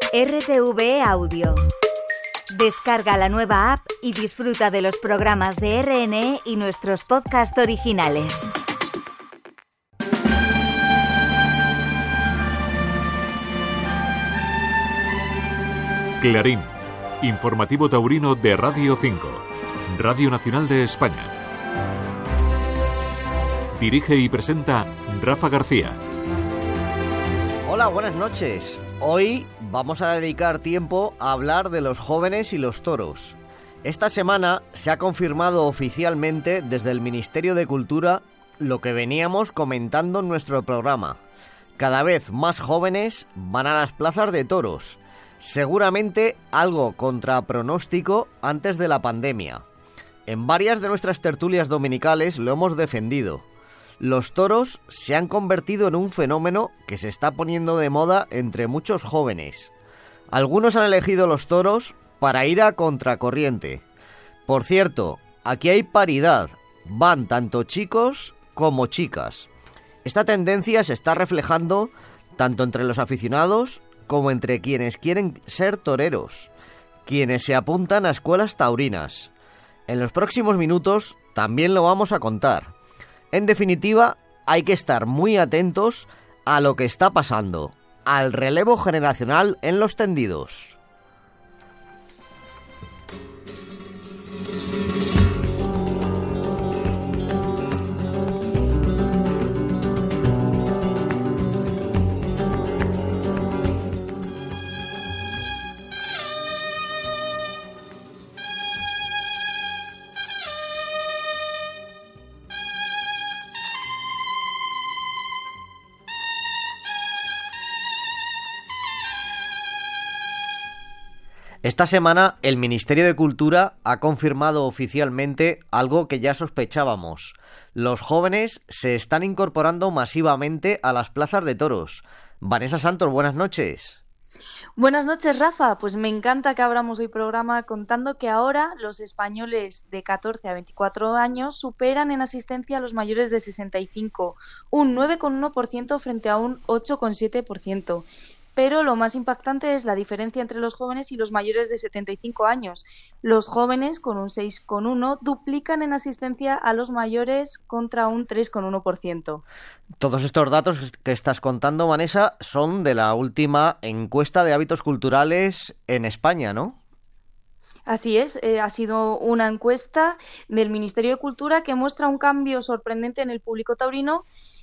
RTV Audio. Descarga la nueva app y disfruta de los programas de RNE y nuestros podcasts originales. Clarín, informativo taurino de Radio 5, Radio Nacional de España. Dirige y presenta Rafa García. Hola, buenas noches. Hoy vamos a dedicar tiempo a hablar de los jóvenes y los toros. Esta semana se ha confirmado oficialmente desde el Ministerio de Cultura lo que veníamos comentando en nuestro programa. Cada vez más jóvenes van a las plazas de toros. Seguramente algo contra pronóstico antes de la pandemia. En varias de nuestras tertulias dominicales lo hemos defendido. Los toros se han convertido en un fenómeno que se está poniendo de moda entre muchos jóvenes. Algunos han elegido los toros para ir a contracorriente. Por cierto, aquí hay paridad. Van tanto chicos como chicas. Esta tendencia se está reflejando tanto entre los aficionados como entre quienes quieren ser toreros, quienes se apuntan a escuelas taurinas. En los próximos minutos también lo vamos a contar. En definitiva, hay que estar muy atentos a lo que está pasando, al relevo generacional en los tendidos. Esta semana el Ministerio de Cultura ha confirmado oficialmente algo que ya sospechábamos. Los jóvenes se están incorporando masivamente a las plazas de toros. Vanessa Santos, buenas noches. Buenas noches, Rafa. Pues me encanta que abramos hoy programa contando que ahora los españoles de 14 a 24 años superan en asistencia a los mayores de 65, un 9,1% frente a un 8,7%. Pero lo más impactante es la diferencia entre los jóvenes y los mayores de 75 años. Los jóvenes, con un 6,1%, duplican en asistencia a los mayores contra un 3,1%. Todos estos datos que estás contando, Vanessa, son de la última encuesta de hábitos culturales en España, ¿no? Así es, ha sido una encuesta del Ministerio de Cultura que muestra un cambio sorprendente en el público taurino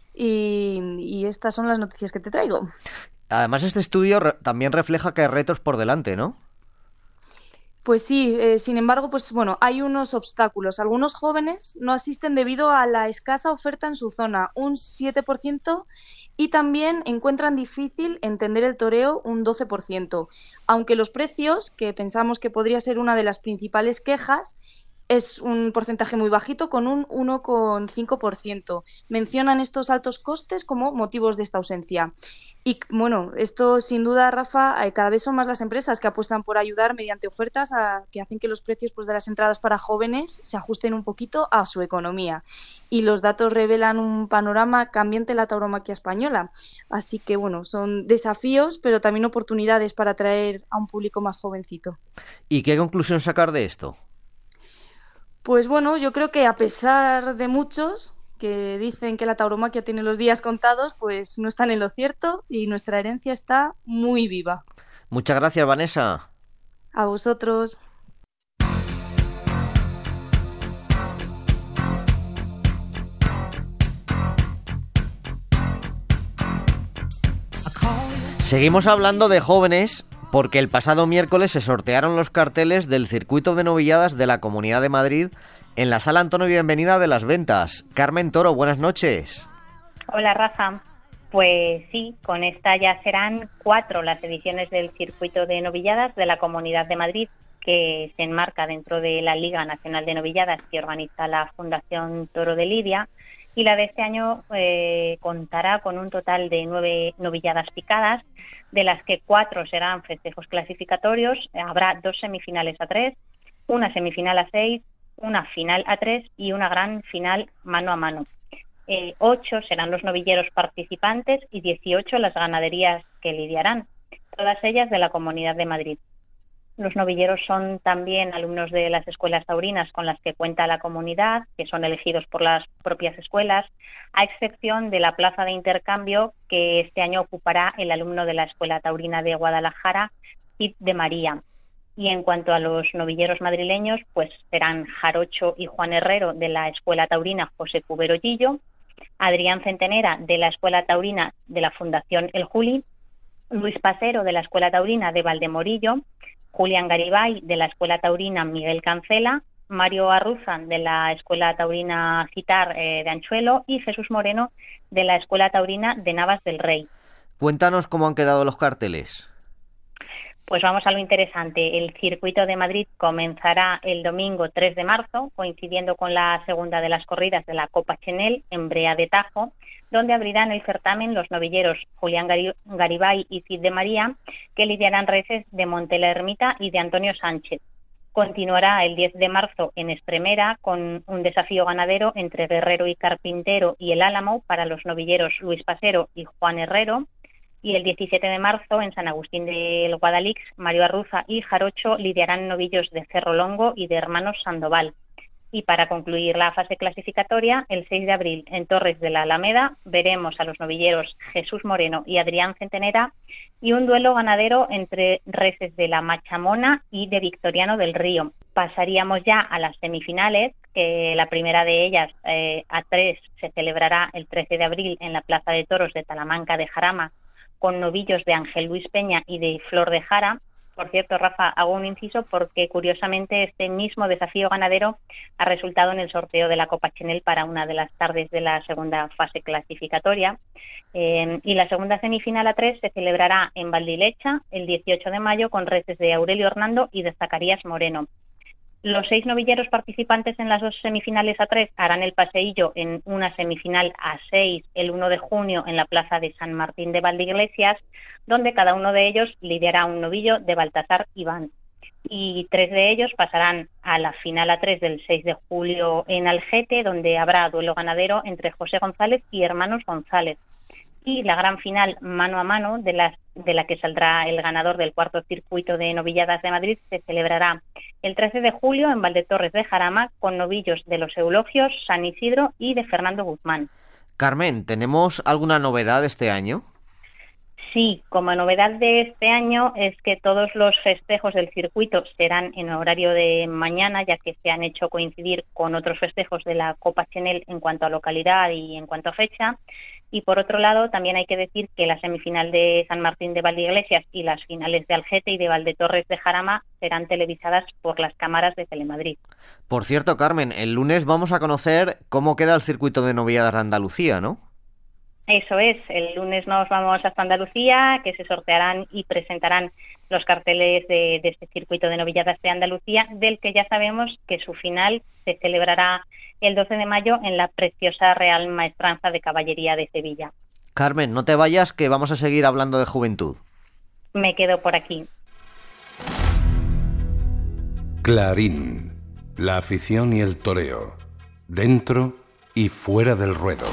y estas son las noticias que te traigo. Además, este estudio también refleja que hay retos por delante, ¿no? Pues sí, sin embargo, pues bueno, hay unos obstáculos. Algunos jóvenes no asisten debido a la escasa oferta en su zona, un 7%, y también encuentran difícil entender el toreo, un 12%. Aunque los precios, que pensamos que podría ser una de las principales quejas, es un porcentaje muy bajito, con un 1,5%. Mencionan estos altos costes como motivos de esta ausencia. Y bueno, esto sin duda, Rafa, cada vez son más las empresas que apuestan por ayudar mediante ofertas que hacen que los precios de las entradas para jóvenes se ajusten un poquito a su economía. Y los datos revelan un panorama cambiante en la tauromaquia española. Así que bueno, son desafíos, pero también oportunidades para atraer a un público más jovencito. ¿Y qué conclusión sacar de esto? Pues bueno, yo creo que a pesar de muchos que dicen que la tauromaquia tiene los días contados, pues no están en lo cierto y nuestra herencia está muy viva. Muchas gracias, Vanessa. A vosotros. Seguimos hablando de jóvenes porque el pasado miércoles se sortearon los carteles del circuito de novilladas de la Comunidad de Madrid en la Sala Antonio Bienvenida de Las Ventas. Carmen Toro, buenas noches. Hola, Rafa. Pues sí, con esta ya serán 4 las ediciones del circuito de novilladas de la Comunidad de Madrid, que se enmarca dentro de la Liga Nacional de Novilladas que organiza la Fundación Toro de Lidia, y la de este año contará con un total de 9 novilladas picadas, de las que 4 serán festejos clasificatorios. Habrá 2 semifinales a 3, una semifinal a 6, una final a 3 y una gran final mano a mano. 8 serán los novilleros participantes y 18 las ganaderías que lidiarán. todas ellas de la Comunidad de Madrid. Los novilleros son también alumnos de las escuelas taurinas con las que cuenta la comunidad, que son elegidos por las propias escuelas, a excepción de la plaza de intercambio que este año ocupará el alumno de la Escuela Taurina de Guadalajara, Cid de María. Y en cuanto a los novilleros madrileños, pues serán Jarocho y Juan Herrero de la Escuela Taurina José Cubero Gillo, Adrián Centenera de la Escuela Taurina de la Fundación El Juli, Luis Pasero de la Escuela Taurina de Valdemorillo, Julián Garibay de la Escuela Taurina Miguel Cancela, Mario Arruzan de la Escuela Taurina Citar de Anchuelo y Jesús Moreno de la Escuela Taurina de Navas del Rey. Cuéntanos cómo han quedado los carteles. Pues vamos a lo interesante. El Circuito de Madrid comenzará el domingo 3 de marzo, coincidiendo con la segunda de las corridas de la Copa Chenel en Brea de Tajo, donde abrirán el certamen los novilleros Julián Garibay y Cid de María, que lidiarán reses de Monte la Ermita y de Antonio Sánchez. Continuará el 10 de marzo en Estremera con un desafío ganadero entre Guerrero y Carpintero y El Álamo para los novilleros Luis Pasero y Juan Herrero. Y el 17 de marzo en San Agustín del Guadalix, Mario Arruza y Jarocho lidiarán novillos de Cerro Longo y de Hermanos Sandoval. Y para concluir la fase clasificatoria, el 6 de abril en Torres de la Alameda veremos a los novilleros Jesús Moreno y Adrián Centenera y un duelo ganadero entre reses de la Machamona y de Victoriano del Río. Pasaríamos ya a las semifinales, que la primera de ellas, A3, se celebrará el 13 de abril en la Plaza de Toros de Talamanca de Jarama, con novillos de Ángel Luis Peña y de Flor de Jara. Por cierto, Rafa, hago un inciso porque curiosamente este mismo desafío ganadero ha resultado en el sorteo de la Copa Chenel para una de las tardes de la segunda fase clasificatoria. Y la segunda semifinal A3 se celebrará en Valdilecha el 18 de mayo con reses de Aurelio Hernando y de Zacarías Moreno. Los 6 novilleros participantes en las 2 semifinales A3 harán el paseillo en una semifinal A6 el 1 de junio en la plaza de San Martín de Valdeiglesias, donde cada uno de ellos lidiará un novillo de Baltasar Iván. Y 3 de ellos pasarán a la final A3 del 6 de julio en Algete, donde habrá duelo ganadero entre José González y Hermanos González. Y la gran final mano a mano, de la que saldrá el ganador del cuarto circuito de novilladas de Madrid, se celebrará el 13 de julio en Valdetorres de Jarama con novillos de los Eulogios, San Isidro y de Fernando Guzmán. Carmen, ¿tenemos alguna novedad este año? Sí, como novedad de este año es que todos los festejos del circuito serán en horario de mañana, ya que se han hecho coincidir con otros festejos de la Copa Chenel en cuanto a localidad y en cuanto a fecha. Y por otro lado, también hay que decir que la semifinal de San Martín de Valdeiglesias y las finales de Algete y de Valdetorres de Jarama serán televisadas por las cámaras de Telemadrid. Por cierto, Carmen, el lunes vamos a conocer cómo queda el circuito de novilladas de Andalucía, ¿no? Eso es, el lunes nos vamos hasta Andalucía, que se sortearán y presentarán los carteles de este circuito de novilladas de Andalucía, del que ya sabemos que su final se celebrará el 12 de mayo en la preciosa Real Maestranza de Caballería de Sevilla. Carmen, no te vayas, que vamos a seguir hablando de juventud. Me quedo por aquí. Clarín, la afición y el toreo, dentro y fuera del ruedo.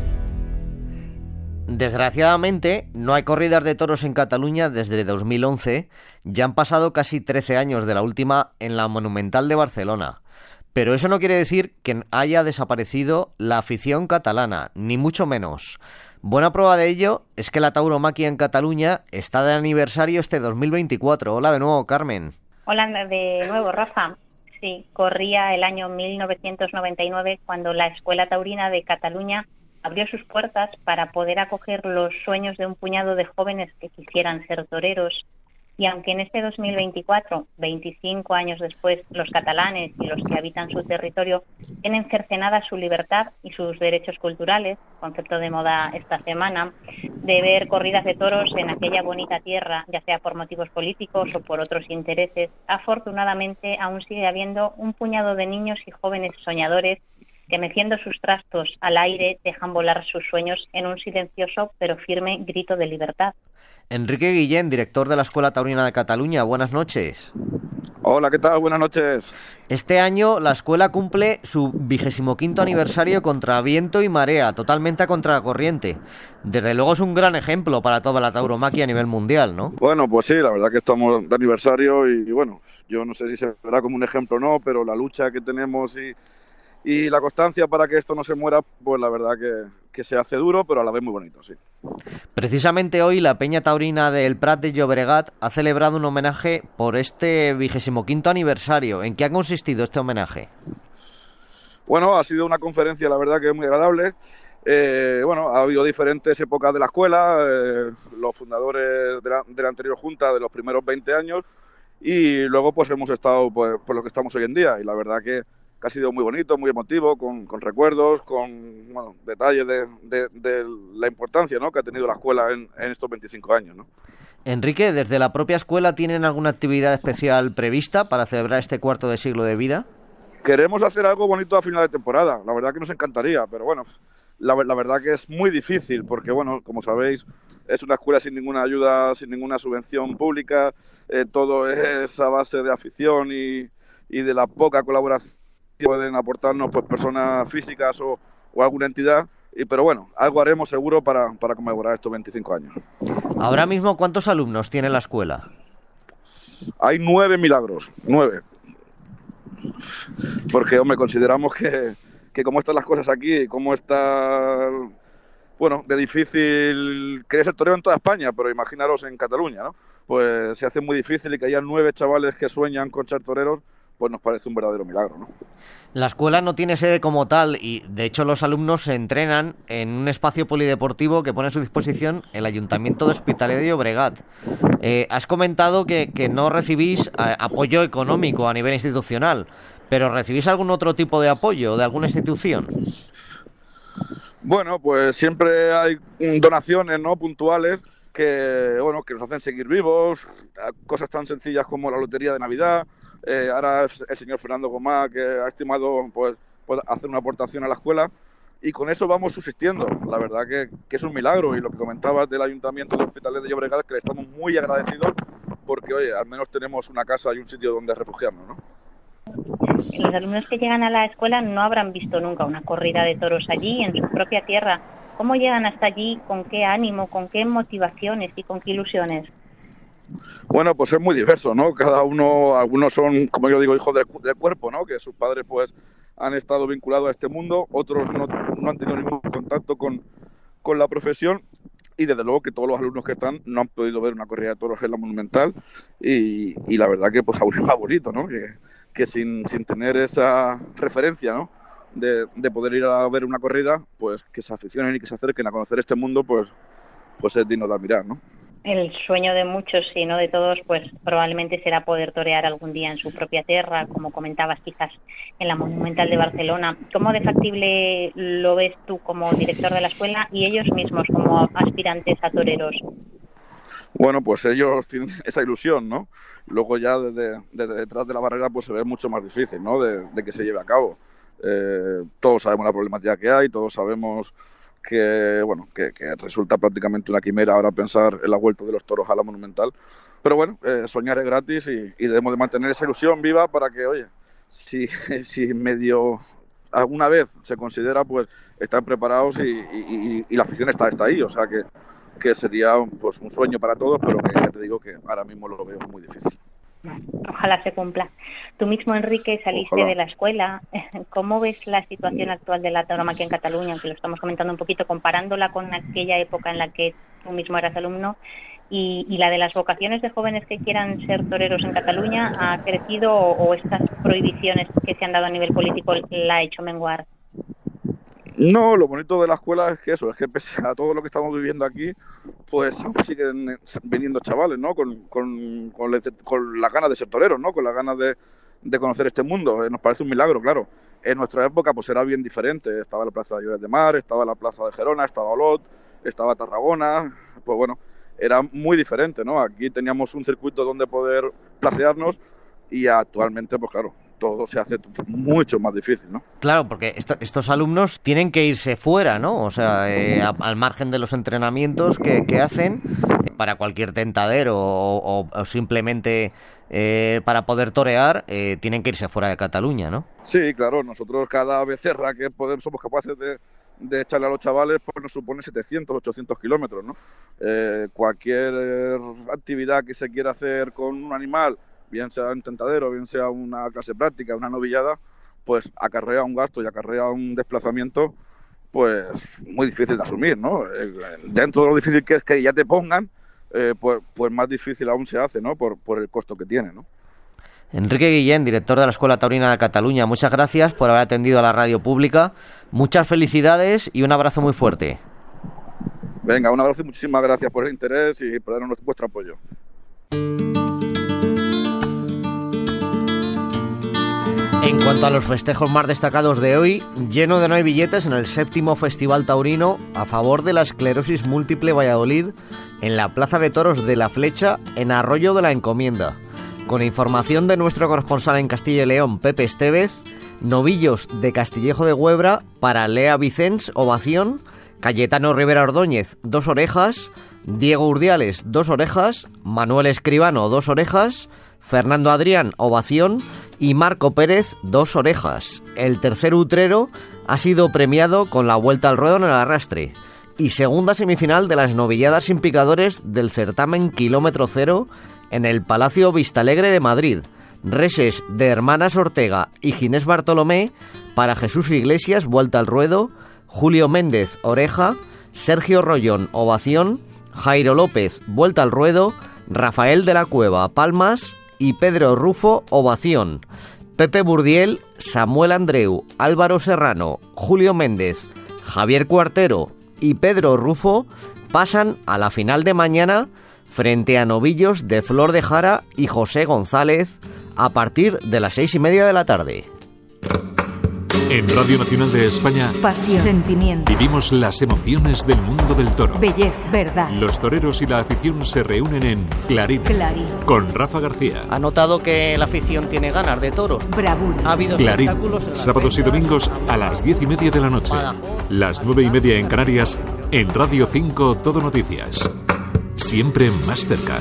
Desgraciadamente, no hay corridas de toros en Cataluña desde 2011. Ya han pasado casi 13 años de la última en la Monumental de Barcelona. Pero eso no quiere decir que haya desaparecido la afición catalana, ni mucho menos. Buena prueba de ello es que la tauromaquia en Cataluña está de aniversario este 2024. Hola de nuevo, Carmen. Hola de nuevo, Rafa. Sí, corría el año 1999 cuando la Escuela Taurina de Cataluña abrió sus puertas para poder acoger los sueños de un puñado de jóvenes que quisieran ser toreros. Y aunque en este 2024, 25 años después, los catalanes y los que habitan su territorio tienen cercenada su libertad y sus derechos culturales, concepto de moda esta semana, de ver corridas de toros en aquella bonita tierra, ya sea por motivos políticos o por otros intereses, afortunadamente aún sigue habiendo un puñado de niños y jóvenes soñadores que, meciendo sus trastos al aire, dejan volar sus sueños en un silencioso pero firme grito de libertad. Enrique Guillén, director de la Escuela Taurina de Cataluña, buenas noches. Hola, ¿qué tal? Buenas noches. Este año la escuela cumple su 25º aniversario contra viento y marea, totalmente a contracorriente. Desde luego es un gran ejemplo para toda la tauromaquia a nivel mundial, ¿no? Bueno, pues sí, la verdad que estamos de aniversario y bueno, yo no sé si se verá como un ejemplo o no, pero la lucha que tenemos y la constancia para que esto no se muera, pues la verdad que se hace duro, pero a la vez muy bonito, sí. Precisamente hoy la Peña Taurina del Prat de Llobregat ha celebrado un homenaje por este 25º aniversario. ¿En qué ha consistido este homenaje? Bueno, ha sido una conferencia, la verdad que es muy agradable. Bueno, ha habido diferentes épocas de la escuela, los fundadores de la anterior junta de los primeros 20 años y luego pues hemos estado pues, por lo que estamos hoy en día y la verdad que ha sido muy bonito, muy emotivo, con recuerdos, con bueno, detalles de la importancia, ¿no?, que ha tenido la escuela en estos 25 años, ¿no? Enrique, ¿desde la propia escuela tienen alguna actividad especial prevista para celebrar este cuarto de siglo de vida? Queremos hacer algo bonito a final de temporada, la verdad que nos encantaría, pero bueno, la verdad que es muy difícil porque, bueno, como sabéis, es una escuela sin ninguna ayuda, sin ninguna subvención pública, todo es a base de afición y de la poca colaboración que pueden aportarnos pues personas físicas o alguna entidad, pero bueno, algo haremos seguro para conmemorar estos 25 años. Ahora mismo, ¿cuántos alumnos tiene la escuela? Hay 9 milagros, 9. Porque, hombre, consideramos que como están las cosas aquí y cómo está, bueno, de difícil querer ser torero en toda España, pero imaginaros en Cataluña, ¿no? Pues se hace muy difícil y que haya 9 chavales que sueñan con ser toreros, pues nos parece un verdadero milagro, ¿no? La escuela no tiene sede como tal y, de hecho, los alumnos se entrenan en un espacio polideportivo que pone a su disposición el Ayuntamiento de Hospitalet de Llobregat. Has comentado que no recibís apoyo económico a nivel institucional, pero ¿recibís algún otro tipo de apoyo de alguna institución? Bueno, pues siempre hay donaciones, ¿no?, puntuales que, bueno, que nos hacen seguir vivos, cosas tan sencillas como la lotería de Navidad. Ahora el señor Fernando Gomá, que ha estimado pues hacer una aportación a la escuela y con eso vamos subsistiendo. La verdad que es un milagro y lo que comentabas del Ayuntamiento de Hospitalet de Llobregat, que le estamos muy agradecidos porque, oye, al menos tenemos una casa y un sitio donde refugiarnos, ¿no? Los alumnos que llegan a la escuela no habrán visto nunca una corrida de toros allí, en su propia tierra. ¿Cómo llegan hasta allí? ¿Con qué ánimo? ¿Con qué motivaciones? ¿Y con qué ilusiones? Bueno, pues es muy diverso, ¿no? Cada uno, algunos son, como yo digo, hijos del cuerpo, ¿no? Que sus padres, pues, han estado vinculados a este mundo, otros no han tenido ningún contacto con la profesión y, desde luego, que todos los alumnos que están no han podido ver una corrida de toros en la Monumental y la verdad que, pues, aún es más bonito, ¿no? Que sin tener esa referencia, ¿no?, de poder ir a ver una corrida, pues, que se aficionen y que se acerquen a conocer este mundo, pues es digno de admirar, ¿no? El sueño de muchos, si no de todos, pues probablemente será poder torear algún día en su propia tierra, como comentabas, quizás en la Monumental de Barcelona. ¿Cómo de factible lo ves tú como director de la escuela y ellos mismos como aspirantes a toreros? Bueno, pues ellos tienen esa ilusión, ¿no? Luego ya desde detrás de la barrera pues se ve mucho más difícil, ¿no?, de que se lleve a cabo. Todos sabemos la problemática que hay, todos sabemos que, bueno, que resulta prácticamente una quimera ahora pensar en la vuelta de los toros a la Monumental. Pero bueno, soñar es gratis y debemos de mantener esa ilusión viva para que, oye, si medio alguna vez se considera, pues están preparados y la afición está ahí. O sea que sería pues un sueño para todos, pero que ya te digo que ahora mismo lo veo muy difícil. Ojalá se cumpla. Tú mismo, Enrique, saliste Ojalá. de la escuela. ¿Cómo ves la situación actual de la tauromaquia en Cataluña? Que lo estamos comentando un poquito, comparándola con aquella época en la que tú mismo eras alumno, y la de las vocaciones de jóvenes que quieran ser toreros en Cataluña, ¿ha crecido o estas prohibiciones que se han dado a nivel político la ha hecho menguar? No, lo bonito de la escuela es que eso, es que pese a todo lo que estamos viviendo aquí, pues aún siguen viniendo chavales, ¿no? Con las ganas de ser toreros, ¿no? Con las ganas de conocer este mundo. Nos parece un milagro, claro. En nuestra época pues era bien diferente. Estaba la Plaza de Lloret de Mar, estaba la Plaza de Gerona, estaba Olot, estaba Tarragona. Pues bueno, era muy diferente, ¿no? Aquí teníamos un circuito donde poder placearnos y actualmente, pues claro, todo se hace mucho más difícil, ¿no? Claro, porque estos alumnos tienen que irse fuera, ¿no? O sea, al margen de los entrenamientos que hacen para cualquier tentadero o simplemente para poder torear, tienen que irse fuera de Cataluña, ¿no? Sí, claro, nosotros cada becerra que somos capaces de echarle a los chavales, pues nos supone 700, 800 kilómetros, ¿no? Cualquier actividad que se quiera hacer con un animal, bien sea un tentadero, bien sea una clase práctica, una novillada, pues acarrea un gasto y acarrea un desplazamiento pues muy difícil de asumir, ¿no? Dentro de lo difícil que es que ya te pongan, pues más difícil aún se hace, ¿no? Por el costo que tiene, ¿no? Enrique Guillén, director de la Escuela Taurina de Cataluña, muchas gracias por haber atendido a la radio pública. Muchas felicidades y un abrazo muy fuerte. Venga, un abrazo y muchísimas gracias por el interés y por darnos vuestro apoyo. En cuanto a los festejos más destacados de hoy, lleno de no hay billetes en el 7º Festival Taurino a favor de la esclerosis múltiple Valladolid en la Plaza de Toros de la Flecha en Arroyo de la Encomienda. Con información de nuestro corresponsal en Castilla y León, Pepe Estevez, novillos de Castillejo de Huebra para Lea Vicens, ovación, Cayetano Rivera Ordóñez, 2 orejas, Diego Urdiales, 2 orejas, Manuel Escribano, 2 orejas, Fernando Adrián, ovación y Marco Pérez, 2 orejas. El tercer utrero ha sido premiado con la vuelta al ruedo en el arrastre. Y segunda semifinal de las novilladas sin picadores del certamen Kilómetro Cero en el Palacio Vistalegre de Madrid. Reses de Hermanas Ortega y Ginés Bartolomé para Jesús Iglesias, vuelta al ruedo, Julio Méndez, oreja, Sergio Rollón, ovación, Jairo López, vuelta al ruedo, Rafael de la Cueva, palmas y Pedro Rufo, ovación. Pepe Burdiel, Samuel Andreu, Álvaro Serrano, Julio Méndez, Javier Cuartero y Pedro Rufo pasan a la final de mañana frente a novillos de Flor de Jara y José González a partir de las 6:30 de la tarde. En Radio Nacional de España, pasión, sentimiento, vivimos las emociones del mundo del toro. belleza, verdad. Los toreros y la afición se reúnen en Clarín, con Rafa García. Ha notado que la afición tiene ganas de toros. Bravura. Ha habido Clarín, espectáculos en las sábados y fechas. domingos a las 10:30 de la noche. Las 9:30 en Canarias, en Radio 5 Todo Noticias. Siempre más cerca.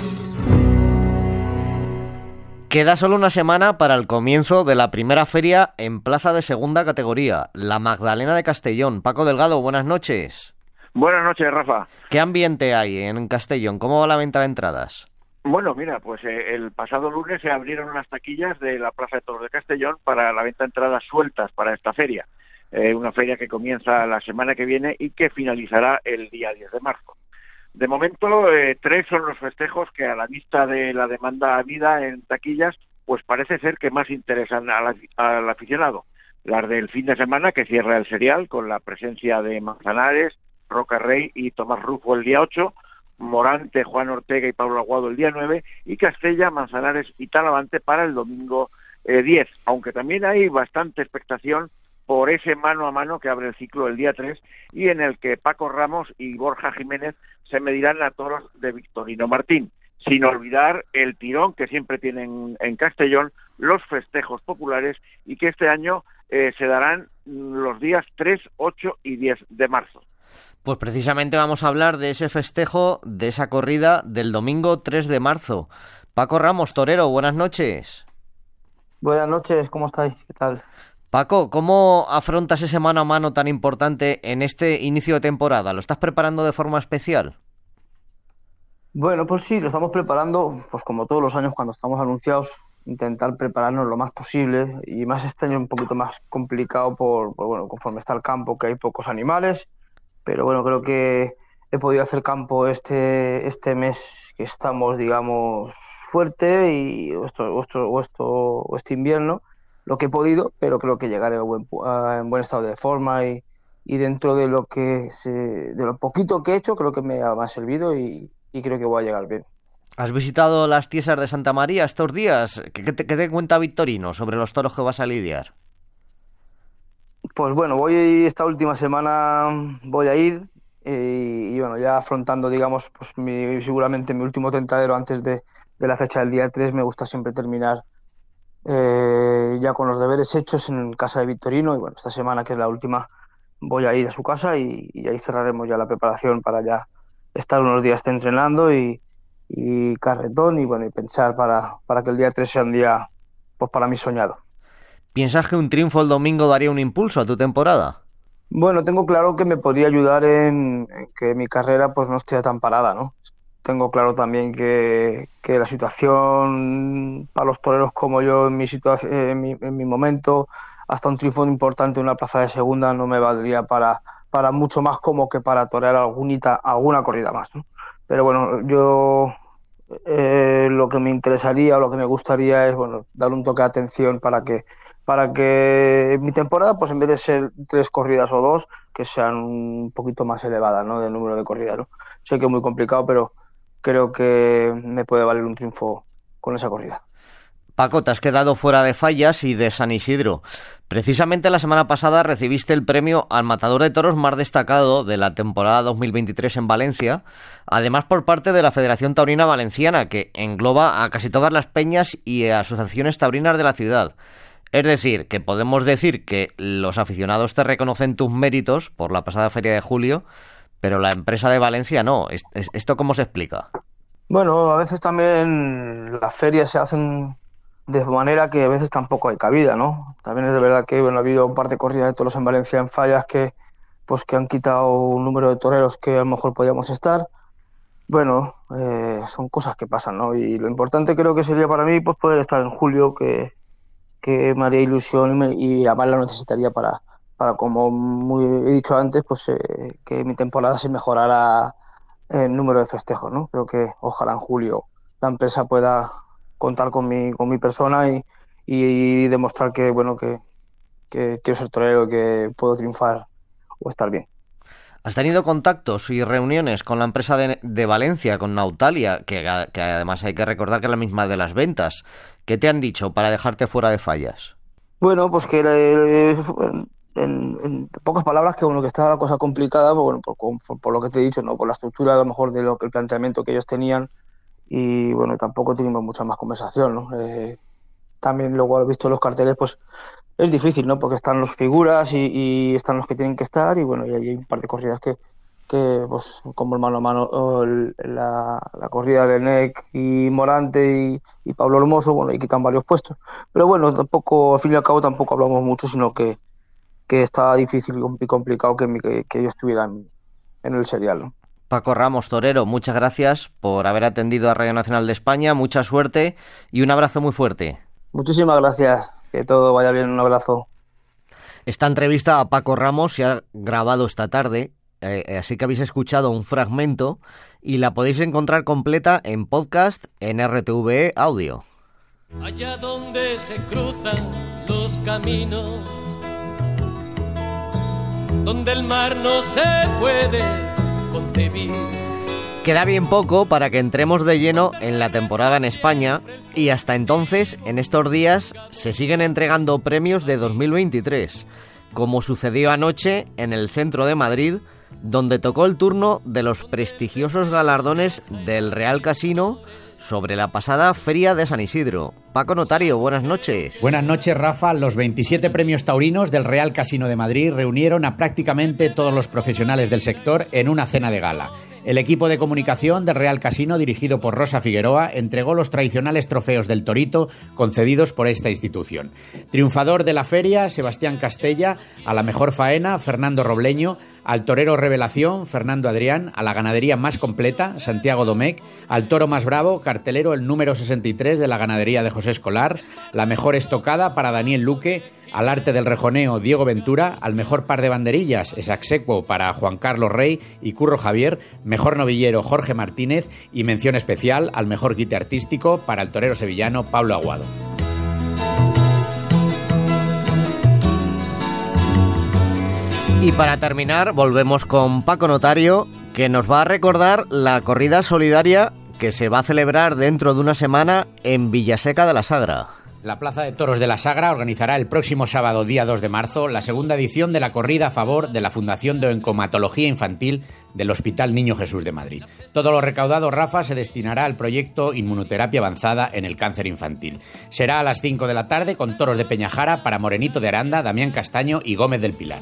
Queda solo una semana para el comienzo de la primera feria en plaza de segunda categoría, la Magdalena de Castellón. Paco Delgado, buenas noches. Buenas noches, Rafa. ¿Qué ambiente hay en Castellón? ¿Cómo va la venta de entradas? Bueno, mira, pues el pasado lunes se abrieron unas taquillas de la Plaza de Toros de Castellón para la venta de entradas sueltas para esta feria. Una feria que comienza la semana que viene y que finalizará el día 10 de marzo. De momento, 3 son los festejos que a la vista de la demanda habida en taquillas, pues parece ser que más interesan al aficionado. Las del fin de semana, que cierra el serial con la presencia de Manzanares, Roca Rey y Tomás Rufo el día 8, Morante, Juan Ortega y Pablo Aguado el día 9, y Castella, Manzanares y Talavante para el domingo 10, aunque también hay bastante expectación por ese mano a mano que abre el ciclo el día 3 y en el que Paco Ramos y Borja Jiménez se medirán a toros de Victorino Martín, sin olvidar el tirón que siempre tienen en Castellón los festejos populares y que este año se darán los días 3, 8 y 10 de marzo. Pues precisamente vamos a hablar de ese festejo, de esa corrida del domingo 3 de marzo. Paco Ramos, torero, buenas noches. Buenas noches, ¿cómo estáis? ¿Qué tal? Paco, ¿cómo afrontas ese mano a mano tan importante en este inicio de temporada? ¿Lo estás preparando de forma especial? Bueno, pues sí, lo estamos preparando, pues como todos los años cuando estamos anunciados, intentar prepararnos lo más posible y más este año un poquito más complicado por bueno, conforme está el campo, que hay pocos animales, pero bueno, creo que he podido hacer campo este mes que estamos, digamos, fuerte y este invierno, lo que he podido, pero creo que llegaré en buen estado de forma y dentro de lo poquito que he hecho, creo que me ha servido y creo que voy a llegar bien. ¿Has visitado las tiesas de Santa María estos días? ¿Qué te cuenta Victorino sobre los toros que vas a lidiar? Pues bueno, esta última semana voy a ir y bueno, ya afrontando, digamos, pues seguramente mi último tentadero antes de la fecha del día 3, me gusta siempre terminar ya con los deberes hechos en casa de Victorino, y bueno, esta semana, que es la última, voy a ir a su casa y ahí cerraremos ya la preparación para ya estar unos días entrenando y carretón y bueno, y pensar para que el día 3 sea un día, pues para mí, soñado. ¿Piensas que un triunfo el domingo daría un impulso a tu temporada? Bueno, tengo claro que me podría ayudar en que mi carrera pues no esté tan parada, ¿no? Tengo claro también que la situación para los toreros como yo en mi situación, en mi momento, hasta un triunfo importante en una plaza de segunda no me valdría para mucho más como que para torear alguna corrida más, ¿no? Pero bueno, yo lo que me interesaría o lo que me gustaría es bueno dar un toque de atención para que mi temporada, pues en vez de ser 3 corridas o 2, que sean un poquito más elevadas, ¿no? De número de corridas, ¿no? Sé que es muy complicado, pero creo que me puede valer un triunfo con esa corrida. Paco, te has quedado fuera de Fallas y de San Isidro. Precisamente la semana pasada recibiste el premio al matador de toros más destacado de la temporada 2023 en Valencia, además por parte de la Federación Taurina Valenciana, que engloba a casi todas las peñas y asociaciones taurinas de la ciudad. Es decir, que podemos decir que los aficionados te reconocen tus méritos por la pasada Feria de Julio, pero la empresa de Valencia no. ¿Esto cómo se explica? Bueno, a veces también las ferias se hacen de manera que a veces tampoco hay cabida, ¿no? También es de verdad que bueno, ha habido un par de corridas de toros en Valencia en Fallas que han quitado un número de toreros que a lo mejor podíamos estar. Bueno, son cosas que pasan, ¿no? Y lo importante creo que sería para mí pues poder estar en julio, que me haría ilusión y además la necesitaría para como he dicho antes, pues que mi temporada se mejorara en número de festejos, ¿no? Creo que ojalá en julio la empresa pueda contar con mi persona y demostrar que bueno que quiero ser torero, que puedo triunfar o estar bien. ¿Has tenido contactos y reuniones con la empresa de Valencia, con Nautalia, que además hay que recordar que es la misma de las ventas? ¿Qué te han dicho para dejarte fuera de Fallas? Bueno, pues que en pocas palabras que bueno que estaba la cosa complicada, pues bueno, por lo que te he dicho, no por la estructura a lo mejor de lo que el planteamiento que ellos tenían, y bueno, tampoco tuvimos mucha más conversación, ¿no? También luego he visto los carteles, pues es difícil, ¿no? Porque están los figuras y están los que tienen que estar, y bueno, y hay un par de corridas que pues como el mano a mano, la corrida de NEC y Morante y Pablo Hermoso, bueno, y quitan varios puestos. Pero bueno, tampoco, al fin y al cabo, tampoco hablamos mucho, sino que estaba difícil y complicado que ellos estuvieran en el serial, ¿no? Paco Ramos, torero, muchas gracias por haber atendido a Radio Nacional de España, mucha suerte y un abrazo muy fuerte. Muchísimas gracias, que todo vaya bien, un abrazo. Esta entrevista a Paco Ramos se ha grabado esta tarde, así que habéis escuchado un fragmento y la podéis encontrar completa en podcast en RTVE Audio. Allá donde se cruzan los caminos, donde el mar no se puede concebir. Queda bien poco para que entremos de lleno en la temporada en España y hasta entonces, en estos días, se siguen entregando premios de 2023, como sucedió anoche en el centro de Madrid, donde tocó el turno de los prestigiosos galardones del Real Casino sobre la pasada Feria de San Isidro. Paco Notario, buenas noches. Buenas noches, Rafa. Los 27 premios taurinos del Real Casino de Madrid reunieron a prácticamente todos los profesionales del sector en una cena de gala. El equipo de comunicación del Real Casino, dirigido por Rosa Figueroa, entregó los tradicionales trofeos del Torito concedidos por esta institución. Triunfador de la feria, Sebastián Castella; a la mejor faena, Fernando Robleño; al torero revelación, Fernando Adrián; a la ganadería más completa, Santiago Domecq; al toro más bravo, cartelero el número 63 de la ganadería de José Escolar; la mejor estocada para Daniel Luque; al arte del rejoneo, Diego Ventura; al mejor par de banderillas, Exacsequo para Juan Carlos Rey y Curro Javier; mejor novillero, Jorge Martínez; y mención especial al mejor quite artístico para el torero sevillano, Pablo Aguado. Y para terminar, volvemos con Paco Notario, que nos va a recordar la corrida solidaria que se va a celebrar dentro de una semana en Villaseca de la Sagra. La Plaza de Toros de la Sagra organizará el próximo sábado, día 2 de marzo, la segunda edición de la corrida a favor de la Fundación de Oncomatología Infantil del Hospital Niño Jesús de Madrid. Todo lo recaudado, Rafa, se destinará al proyecto Inmunoterapia Avanzada en el Cáncer Infantil. Será a las 5 de la tarde con toros de Peñajara para Morenito de Aranda, Damián Castaño y Gómez del Pilar.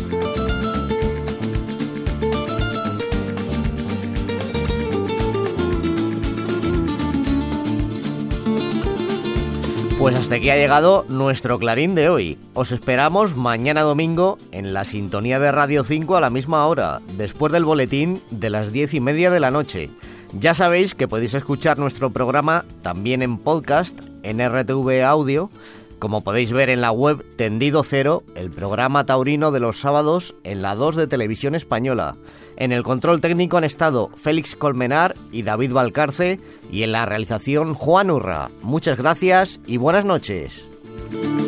Pues hasta aquí ha llegado nuestro Clarín de hoy. Os esperamos mañana domingo en la sintonía de Radio 5 a la misma hora, después del boletín de las 10:30 de la noche. Ya sabéis que podéis escuchar nuestro programa también en podcast, en RTV Audio, como podéis ver en la web Tendido Cero, el programa taurino de los sábados en la 2 de Televisión Española. En el control técnico han estado Félix Colmenar y David Valcarce, y en la realización Juan Urra. Muchas gracias y buenas noches.